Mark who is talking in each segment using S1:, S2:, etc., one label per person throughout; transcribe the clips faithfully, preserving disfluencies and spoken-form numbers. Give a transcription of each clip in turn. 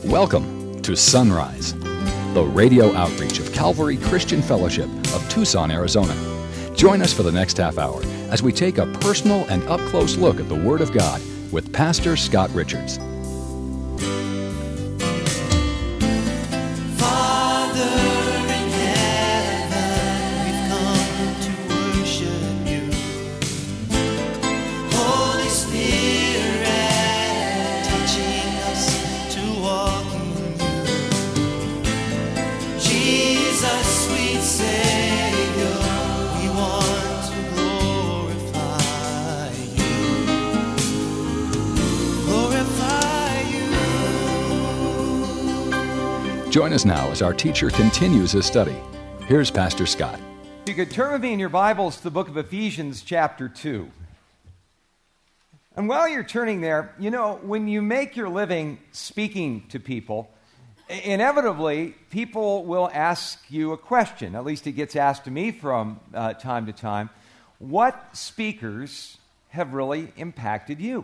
S1: Welcome to Sunrise, the radio outreach of Calvary Christian Fellowship of Tucson, Arizona. Join us for the next half hour as we take a personal and up-close look at the Word of God with Pastor Scott Richards. Join us now as our teacher continues his study. Here's Pastor Scott.
S2: You could turn with me in your Bibles to the book of Ephesians chapter two. And while you're turning there, you know, when you make your living speaking to people, inevitably people will ask you a question. At least it gets asked to me from uh, time to time. What speakers have really impacted you?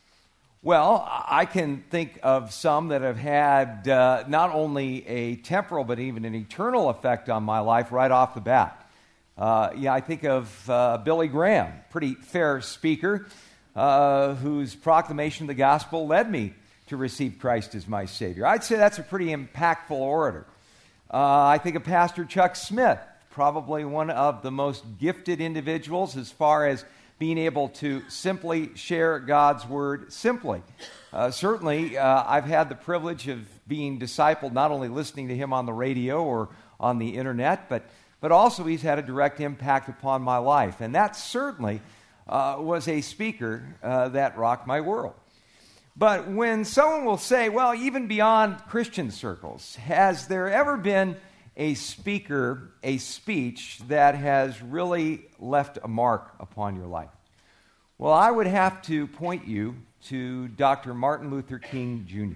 S2: Well, I can think of some that have had uh, not only a temporal but even an eternal effect on my life right off the bat. Uh, yeah, I think of uh, Billy Graham, pretty fair speaker, uh, whose proclamation of the gospel led me to receive Christ as my Savior. I'd say that's a pretty impactful orator. Uh, I think of Pastor Chuck Smith, probably one of the most gifted individuals as far as being able to simply share God's Word simply. Uh, certainly, uh, I've had the privilege of being discipled, not only listening to him on the radio or on the internet, but, but also he's had a direct impact upon my life. And that certainly uh, was a speaker uh, that rocked my world. But when someone will say, well, even beyond Christian circles, has there ever been a speaker, a speech that has really left a mark upon your life? Well, I would have to point you to Doctor Martin Luther King Junior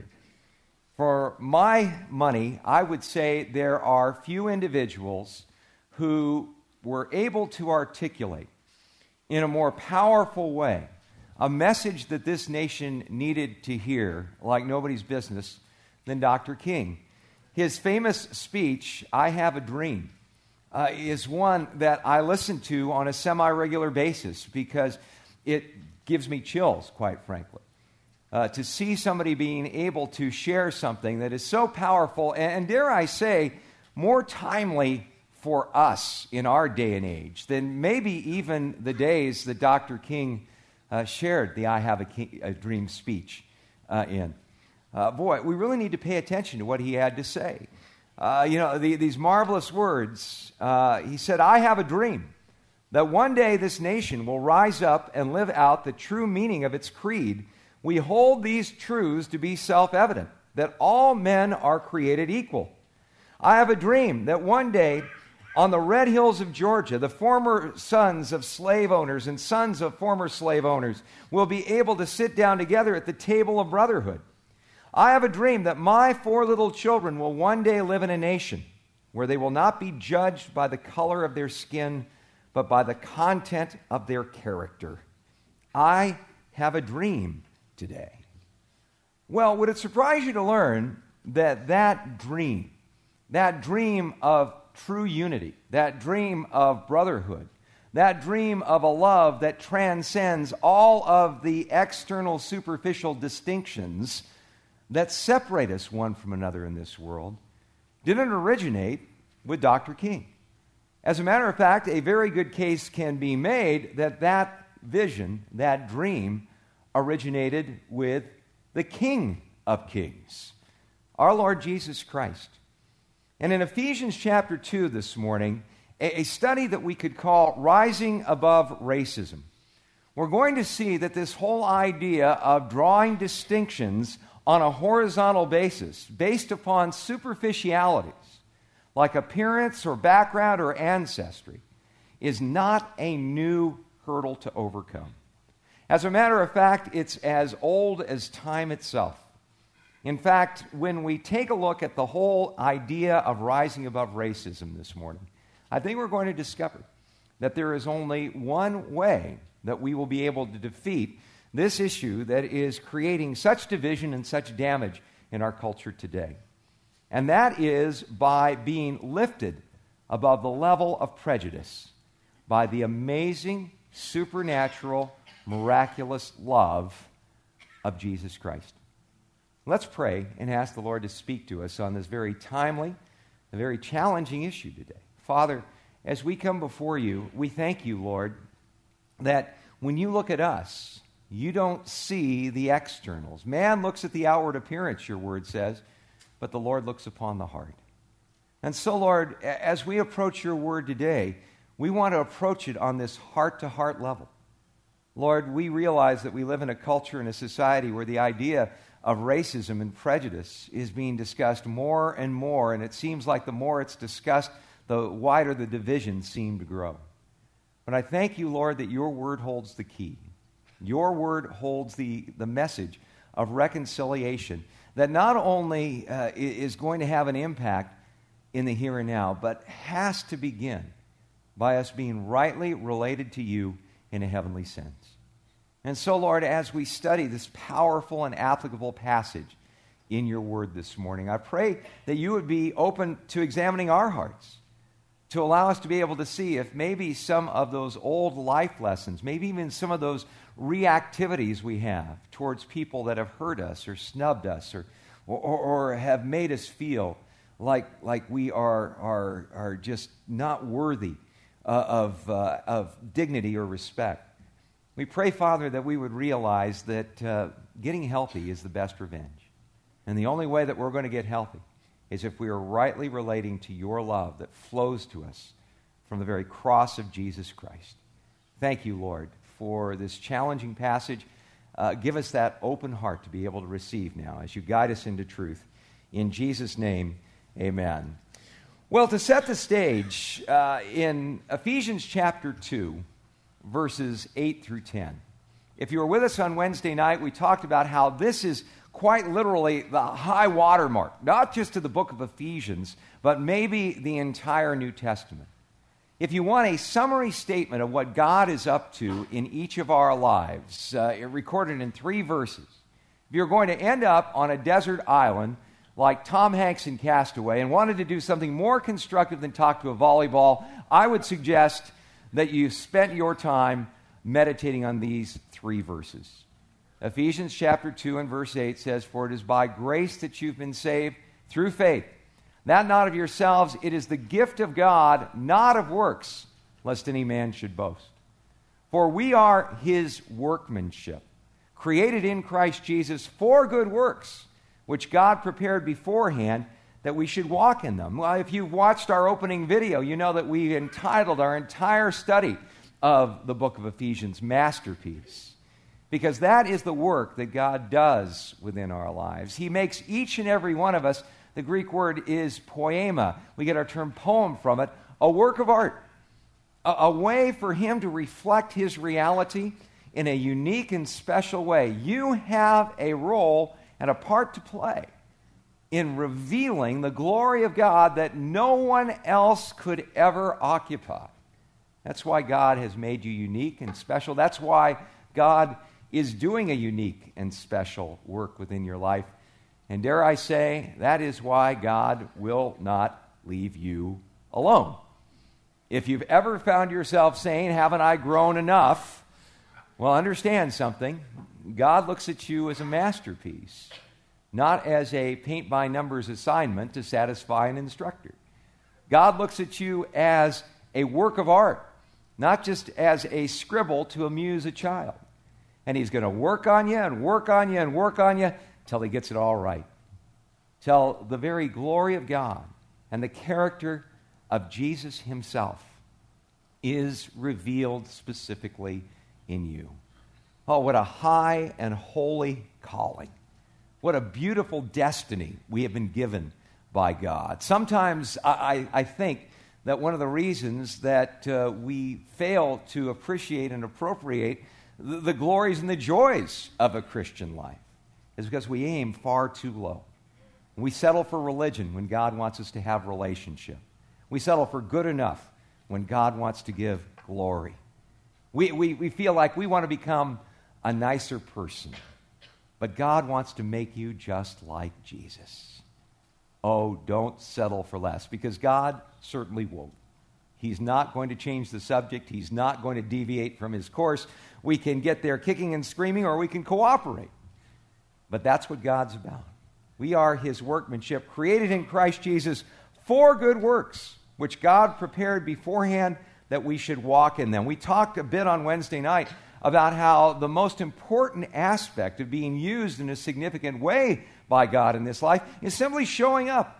S2: For my money, I would say there are few individuals who were able to articulate in a more powerful way a message that this nation needed to hear like nobody's business than Doctor King. His famous speech, I Have a Dream, uh, is one that I listen to on a semi-regular basis because it gives me chills, quite frankly. Uh, to see somebody being able to share something that is so powerful and, and, dare I say, more timely for us in our day and age than maybe even the days that Doctor King uh, shared the I Have a, King, a Dream speech uh, in. Uh, boy, we really need to pay attention to what he had to say. Uh, you know, the, these marvelous words. Uh, he said, I have a dream that one day this nation will rise up and live out the true meaning of its creed. We hold these truths to be self-evident, that all men are created equal. I have a dream that one day on the red hills of Georgia, the former sons of slave owners and sons of former slave owners will be able to sit down together at the table of brotherhood. I have a dream that my four little children will one day live in a nation where they will not be judged by the color of their skin, but by the content of their character. I have a dream today. Well, would it surprise you to learn that that dream, that dream of true unity, that dream of brotherhood, that dream of a love that transcends all of the external superficial distinctions that separate us one from another in this world, didn't originate with Doctor King. As a matter of fact, a very good case can be made that that vision, that dream, originated with the King of Kings, our Lord Jesus Christ. And in Ephesians chapter two this morning, a, a study that we could call Rising Above Racism, we're going to see that this whole idea of drawing distinctions on a horizontal basis, based upon superficialities, like appearance or background or ancestry, is not a new hurdle to overcome. As a matter of fact, it's as old as time itself. In fact, when we take a look at the whole idea of rising above racism this morning, I think we're going to discover that there is only one way that we will be able to defeat this issue that is creating such division and such damage in our culture today. And that is by being lifted above the level of prejudice by the amazing, supernatural, miraculous love of Jesus Christ. Let's pray and ask the Lord to speak to us on this very timely, a very challenging issue today. Father, as we come before you, we thank you, Lord, that when you look at us, you don't see the externals. Man looks at the outward appearance, your word says, but the Lord looks upon the heart. And so, Lord, as we approach your word today, we want to approach it on this heart-to-heart level. Lord, we realize that we live in a culture and a society where the idea of racism and prejudice is being discussed more and more, and it seems like the more it's discussed, the wider the divisions seem to grow. But I thank you, Lord, that your word holds the key. Your word holds the, the message of reconciliation that not only uh, is going to have an impact in the here and now, but has to begin by us being rightly related to you in a heavenly sense. And so, Lord, as we study this powerful and applicable passage in your word this morning, I pray that you would be open to examining our hearts, to allow us to be able to see if maybe some of those old life lessons, maybe even some of those reactivities we have towards people that have hurt us or snubbed us or, or, or have made us feel like, like we are, are, are just not worthy uh, of, uh, of dignity or respect. We pray, Father, that we would realize that uh, getting healthy is the best revenge. And the only way that we're going to get healthy is if we are rightly relating to your love that flows to us from the very cross of Jesus Christ. Thank you, Lord, for this challenging passage. Uh, give us that open heart to be able to receive now as you guide us into truth. In Jesus' name, amen. Well, to set the stage, uh, in Ephesians chapter two, verses eight through ten. If you were with us on Wednesday night, we talked about how this is quite literally the high watermark, not just to the book of Ephesians, but maybe the entire New Testament. If you want a summary statement of what God is up to in each of our lives, uh, recorded in three verses, if you're going to end up on a desert island like Tom Hanks in Castaway and wanted to do something more constructive than talk to a volleyball, I would suggest that you spent your time meditating on these three verses. Ephesians chapter two and verse eight says, "For it is by grace that you've been saved through faith, that not of yourselves, it is the gift of God, not of works, lest any man should boast. For we are his workmanship, created in Christ Jesus for good works, which God prepared beforehand that we should walk in them." Well, if you've watched our opening video, you know that we entitled our entire study of the book of Ephesians, Masterpiece, because that is the work that God does within our lives. He makes each and every one of us, the Greek word is poema, we get our term poem from it, a work of art, a, a way for him to reflect his reality in a unique and special way. You have a role and a part to play in revealing the glory of God that no one else could ever occupy. That's why God has made you unique and special. That's why God is doing a unique and special work within your life. And dare I say, that is why God will not leave you alone. If you've ever found yourself saying, "Haven't I grown enough?" well, understand something. God looks at you as a masterpiece, not as a paint-by-numbers assignment to satisfy an instructor. God looks at you as a work of art, not just as a scribble to amuse a child. And he's going to work on you and work on you and work on you till he gets it all right. Till the very glory of God and the character of Jesus himself is revealed specifically in you. Oh, what a high and holy calling. What a beautiful destiny we have been given by God. Sometimes I, I think that one of the reasons that uh, we fail to appreciate and appropriate the, the glories and the joys of a Christian life is because we aim far too low. We settle for religion when God wants us to have relationship. We settle for good enough when God wants to give glory. We, we, we feel like we want to become a nicer person. But God wants to make you just like Jesus. Oh, don't settle for less, because God certainly won't. He's not going to change the subject. He's not going to deviate from his course. We can get there kicking and screaming, or we can cooperate. But that's what God's about. We are his workmanship, created in Christ Jesus for good works, which God prepared beforehand that we should walk in them. We talked a bit on Wednesday night about how the most important aspect of being used in a significant way by God in this life is simply showing up.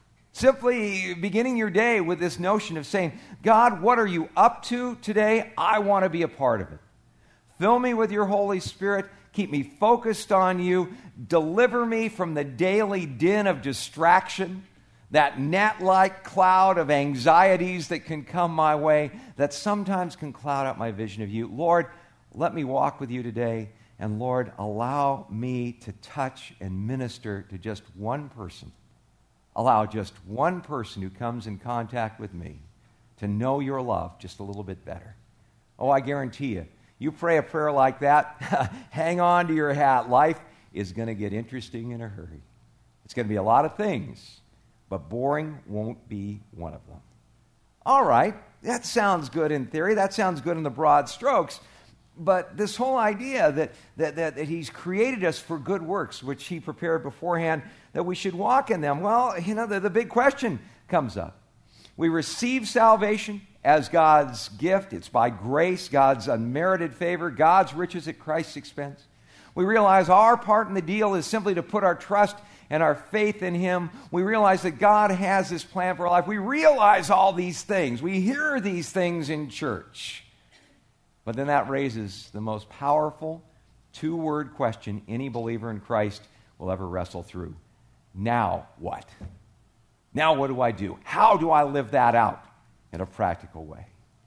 S2: Simply beginning your day with this notion of saying, God, what are you up to today? I want to be a part of it. Fill me with your Holy Spirit. Keep me focused on you. Deliver me from the daily din of distraction, that gnat-like cloud of anxieties that can come my way, that sometimes can cloud out my vision of you. Lord, let me walk with you today. And Lord, allow me to touch and minister to just one person. Allow just one person who comes in contact with me to know your love just a little bit better. Oh, I guarantee you, you pray a prayer like that, hang on to your hat. Life is going to get interesting in a hurry. It's going to be a lot of things, but boring won't be one of them. All right, that sounds good in theory. That sounds good in the broad strokes. But this whole idea that, that, that, that he's created us for good works, which he prepared beforehand, that we should walk in them, well, you know, the, the big question comes up. We receive salvation as God's gift. It's by grace, God's unmerited favor, God's riches at Christ's expense. We realize our part in the deal is simply to put our trust and our faith in him. We realize that God has this plan for our life. We realize all these things. We hear these things in church. But then that raises the most powerful two-word question any believer in Christ will ever wrestle through. Now what? Now what do I do? How do I live that out in a practical way?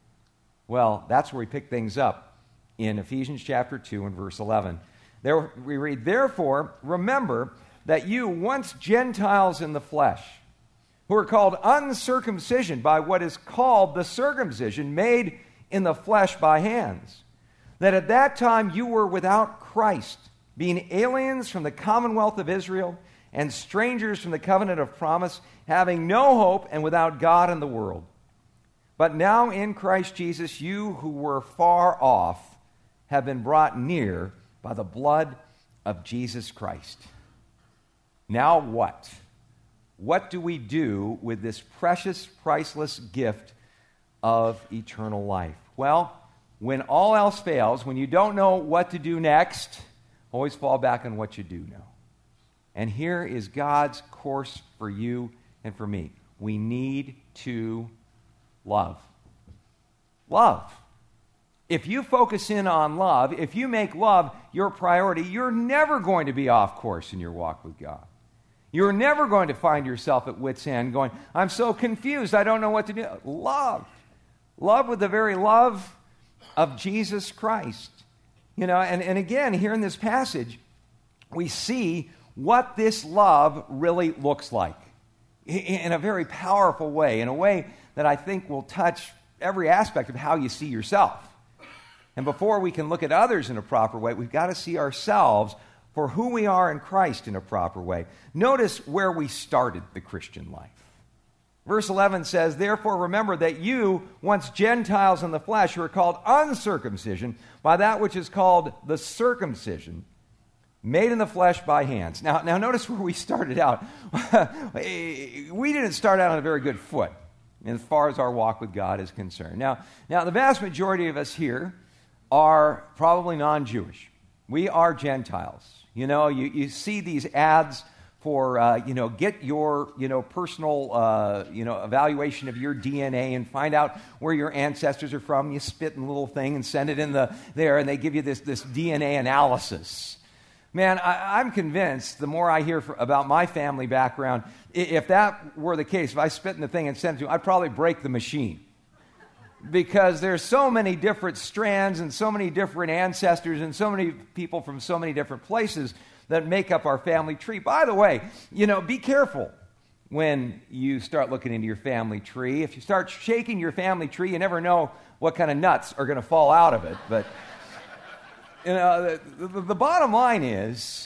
S2: Well, that's where we pick things up in Ephesians chapter two and verse eleven. There we read, "Therefore, remember that you, once Gentiles in the flesh, who are called uncircumcision by what is called the circumcision made in the flesh by hands, that at that time you were without Christ, being aliens from the commonwealth of Israel and strangers from the covenant of promise, having no hope and without God in the world. But now in Christ Jesus, you who were far off have been brought near by the blood of Jesus Christ." Now what? What do we do with this precious, priceless gift of eternal life? Well, when all else fails, when you don't know what to do next, always fall back on what you do know. And here is God's course for you and for me. We need to love. Love. If you focus in on love, if you make love your priority, you're never going to be off course in your walk with God. You're never going to find yourself at wit's end going, I'm so confused, I don't know what to do. Love. Love with the very love of Jesus Christ. You know, and, and again, here in this passage, we see what this love really looks like in a very powerful way, in a way that I think will touch every aspect of how you see yourself. And before we can look at others in a proper way, we've got to see ourselves for who we are in Christ in a proper way. Notice where we started the Christian life. Verse eleven says, "Therefore remember that you, once Gentiles in the flesh, were called uncircumcision by that which is called the circumcision, made in the flesh by hands." Now, now notice where we started out. We didn't start out on a very good foot as far as our walk with God is concerned. Now, now the vast majority of us here are probably non-Jewish. We are Gentiles. You know, you, you see these ads for, uh, you know, get your, you know, personal, uh, you know, evaluation of your D N A and find out where your ancestors are from. You spit in a little thing and send it in the there, and they give you this, this D N A analysis. Man, I, I'm convinced the more I hear for, about my family background, if that were the case, if I spit in the thing and sent it to you, I'd probably break the machine. Because there's so many different strands and so many different ancestors and so many people from so many different places that make up our family tree. By the way, you know, be careful when you start looking into your family tree. If you start shaking your family tree, you never know what kind of nuts are going to fall out of it. But, you know, the, the, the bottom line is,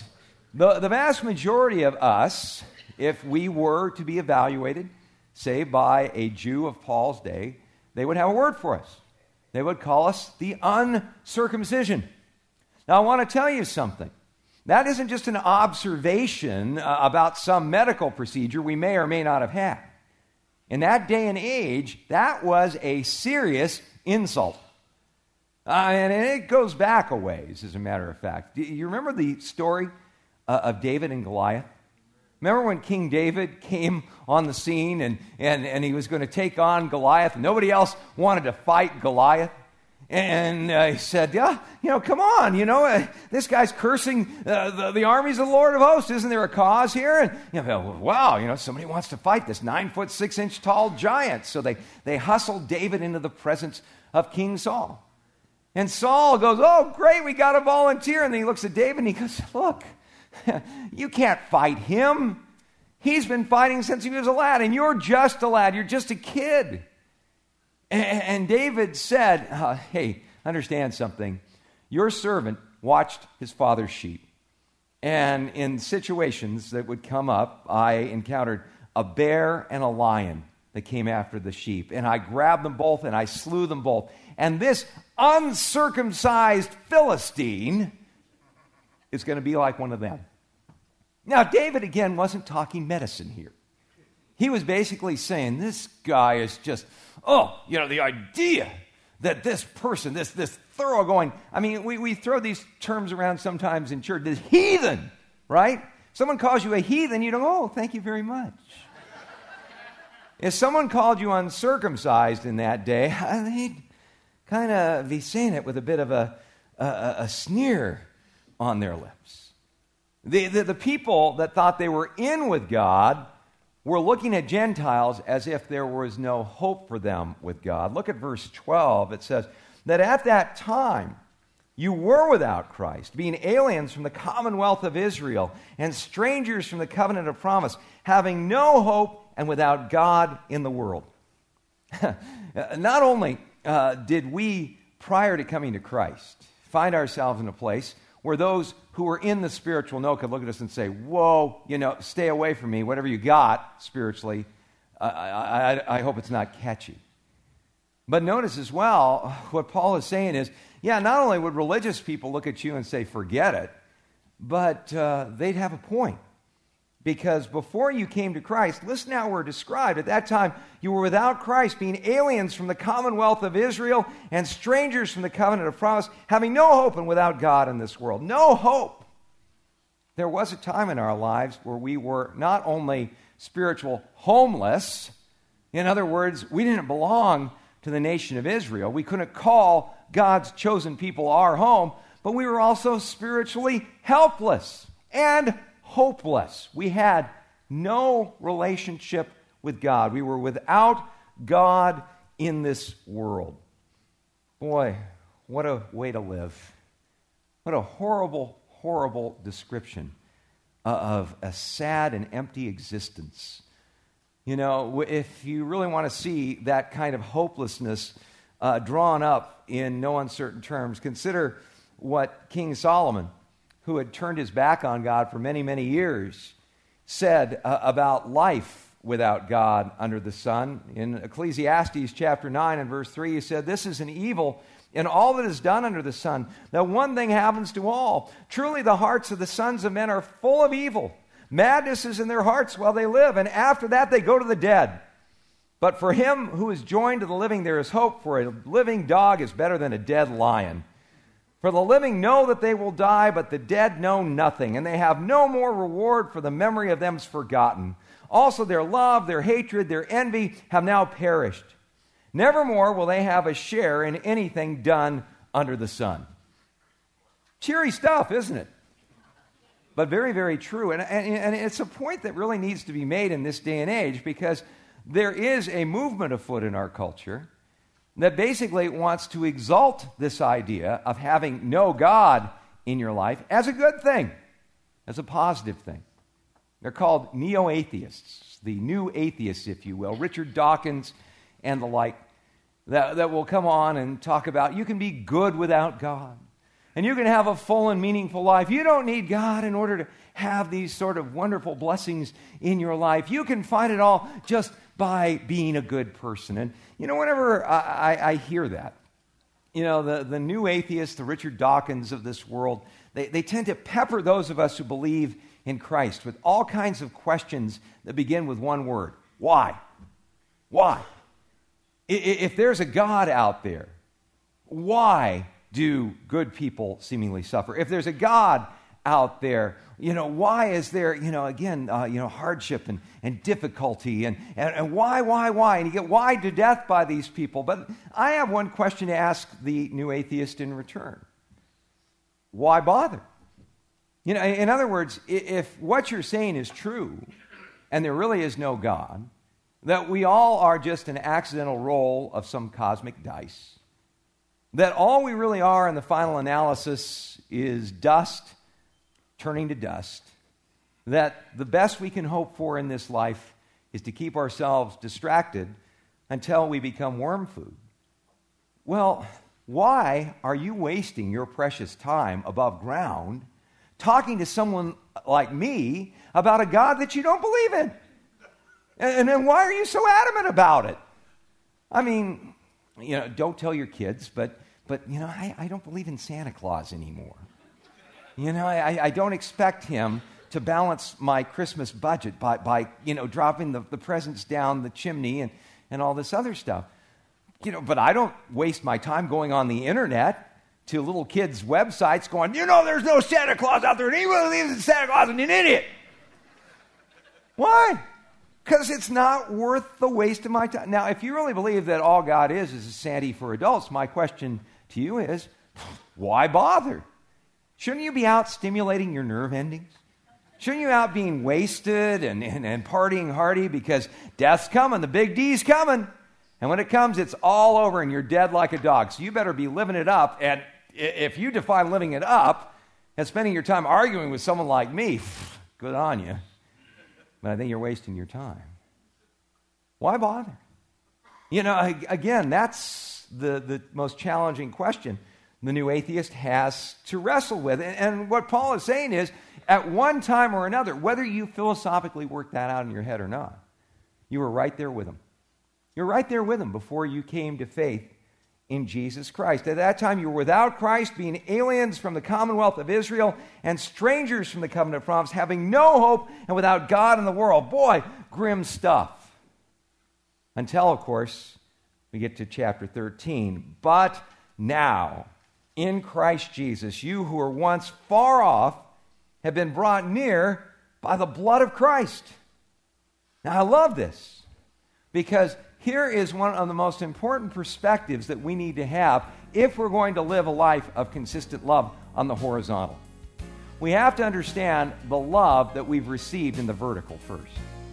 S2: The, the vast majority of us, if we were to be evaluated, say, by a Jew of Paul's day, they would have a word for us. They would call us the uncircumcision. Now, I want to tell you something. That isn't just an observation uh, about some medical procedure we may or may not have had. In that day and age, that was a serious insult. Uh, and it goes back a ways, as a matter of fact. Do you remember the story uh, of David and Goliath? Remember when King David came on the scene and, and, and he was going to take on Goliath? Nobody else wanted to fight Goliath. And uh, he said, yeah, you know, come on, you know, uh, this guy's cursing uh, the, the armies of the Lord of hosts. Isn't there a cause here? And, you know, wow, you know, somebody wants to fight this nine foot, six inch tall giant. So they, they hustled David into the presence of King Saul. And Saul goes, oh, great, we got a volunteer. And then he looks at David and he goes, look, you can't fight him. He's been fighting since he was a lad, and you're just a lad. You're just a kid. And David said, uh, hey, understand something. Your servant watched his father's sheep. And in situations that would come up, I encountered a bear and a lion that came after the sheep. And I grabbed them both and I slew them both. And this uncircumcised Philistine is going to be like one of them. Now, David, again, wasn't talking medicine here. He was basically saying, this guy is just, oh, you know, the idea that this person, this this thoroughgoing, I mean, we, we throw these terms around sometimes in church, this heathen, right? Someone calls you a heathen, you don't go, oh, thank you very much. If someone called you uncircumcised in that day, they'd kind of be saying it with a bit of a, a, a sneer on their lips. The, the, the people that thought they were in with God were looking at Gentiles as if there was no hope for them with God. Look at verse twelve. It says that at that time you were without Christ, being aliens from the commonwealth of Israel and strangers from the covenant of promise, having no hope and without God in the world. Not only uh, did we, prior to coming to Christ, find ourselves in a place where those who were in the spiritual know could look at us and say, whoa, you know, stay away from me. Whatever you got spiritually, I, I, I hope it's not catchy. But notice as well, what Paul is saying is, yeah, not only would religious people look at you and say, forget it, but uh, they'd have a point. Because before you came to Christ, listen how we're described. At that time, you were without Christ, being aliens from the commonwealth of Israel and strangers from the covenant of promise, having no hope and without God in this world. No hope. There was a time in our lives where we were not only spiritual homeless, in other words, we didn't belong to the nation of Israel. We couldn't call God's chosen people our home, but we were also spiritually helpless and hopeless. We had no relationship with God. We were without God in this world. Boy, what a way to live. What a horrible, horrible description of a sad and empty existence. You know, if you really want to see that kind of hopelessness uh, drawn up in no uncertain terms, consider what King Solomon, who had turned his back on God for many, many years, said uh, about life without God under the sun. In Ecclesiastes chapter nine and verse three, he said, this is an evil in all that is done under the sun, that one thing happens to all. Truly the hearts of the sons of men are full of evil. Madness is in their hearts while they live, and after that they go to the dead. But for him who is joined to the living there is hope, for a living dog is better than a dead lion. For the living know that they will die, but the dead know nothing, and they have no more reward, for the memory of them is forgotten. Also their love, their hatred, their envy have now perished. Nevermore will they have a share in anything done under the sun. Cheery stuff, isn't it? But very, very true. And, and, and it's a point that really needs to be made in this day and age, because there is a movement afoot in our culture that basically wants to exalt this idea of having no God in your life as a good thing, as a positive thing. They're called neo-atheists, the new atheists, if you will, Richard Dawkins and the like, that, that will come on and talk about you can be good without God. and you can have a full and meaningful life. You don't need God in order to have these sort of wonderful blessings in your life. You can find it all just by being a good person. And, you know, whenever I, I, I hear that, you know, the, the new atheists, the Richard Dawkins of this world, they, they tend to pepper those of us who believe in Christ with all kinds of questions that begin with one word. Why? Why? If there's a God out there, why do good people seemingly suffer? If there's a God out there, you know, why is there, you know, again, uh, you know, hardship and, and difficulty and, and, and why, why, why? And you get why to death by these people. But I have one question to ask the new atheist in return. Why bother? You know, in other words, if what you're saying is true and there really is no God, that we all are just an accidental roll of some cosmic dice, that all we really are in the final analysis is dust turning to dust, that the best we can hope for in this life is to keep ourselves distracted until we become worm food. Well, why are you wasting your precious time above ground talking to someone like me about a God that you don't believe in? And then why are you so adamant about it? I mean, you know, don't tell your kids, but, but you know, I, I don't believe in Santa Claus anymore. You know, I, I don't expect him to balance my Christmas budget by, by you know, dropping the, the presents down the chimney and, and all this other stuff. You know, but I don't waste my time going on the internet to little kids' websites going, you know, there's no Santa Claus out there, and anyone who believes in Santa Claus is an idiot. Why? Because it's not worth the waste of my time. Now, if you really believe that all God is is a Santa for adults, my question to you is, why bother? Shouldn't you be out stimulating your nerve endings? Shouldn't you out being wasted and, and, and partying hardy because death's coming, the big D's coming. And when it comes, it's all over and you're dead like a dog. So you better be living it up. And if you define living it up as spending your time arguing with someone like me, good on you. But I think you're wasting your time. Why bother? You know, again, that's the, the most challenging question the new atheist has to wrestle with. And, and what Paul is saying is, at one time or another, whether you philosophically work that out in your head or not, you were right there with him. You're right there with him before you came to faith in Jesus Christ. At that time, you were without Christ, being aliens from the commonwealth of Israel and strangers from the covenant of promise, having no hope and without God in the world. Boy, grim stuff. Until, of course, we get to chapter thirteen. But now, in Christ Jesus, you who were once far off have been brought near by the blood of Christ. Now, I love this because here is one of the most important perspectives that we need to have if we're going to live a life of consistent love on the horizontal. We have to understand the love that we've received in the vertical first.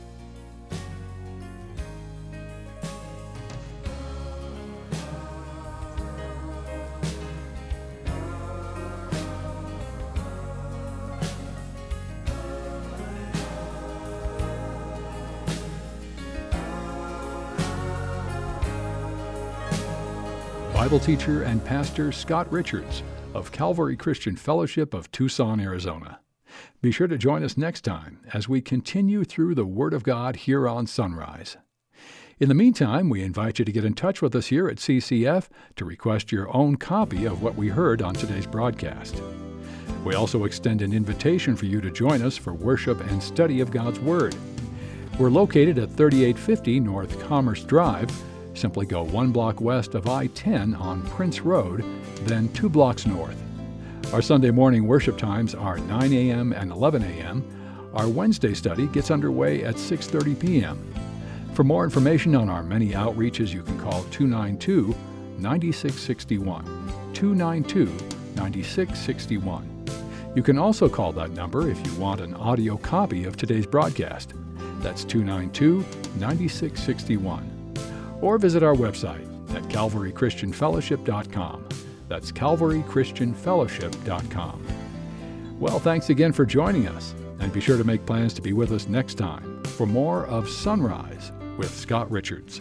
S1: Bible teacher and pastor Scott Richards of Calvary Christian Fellowship of Tucson, Arizona. Be sure to join us next time as we continue through the Word of God here on Sunrise. In the meantime, we invite you to get in touch with us here at C C F to request your own copy of what we heard on today's broadcast. We also extend an invitation for you to join us for worship and study of God's Word. We're located at thirty-eight fifty North Commerce Drive. Simply go one block west of I ten on Prince Road, then two blocks north. Our Sunday morning worship times are nine a.m. and eleven a.m. Our Wednesday study gets underway at six thirty p.m. For more information on our many outreaches, you can call two nine two, nine six six one, two nine two, nine six six one. You can also call that number if you want an audio copy of today's broadcast. That's two nine two, nine six six one. Or visit our website at calvary christian fellowship dot com. That's calvary christian fellowship dot com. Well, thanks again for joining us, and be sure to make plans to be with us next time for more of Sunrise with Scott Richards.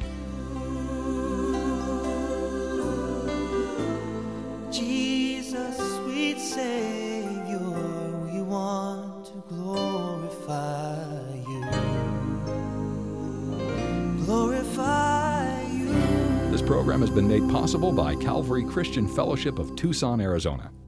S3: Jesus, sweet
S1: program has been made possible by Calvary Christian Fellowship of Tucson, Arizona.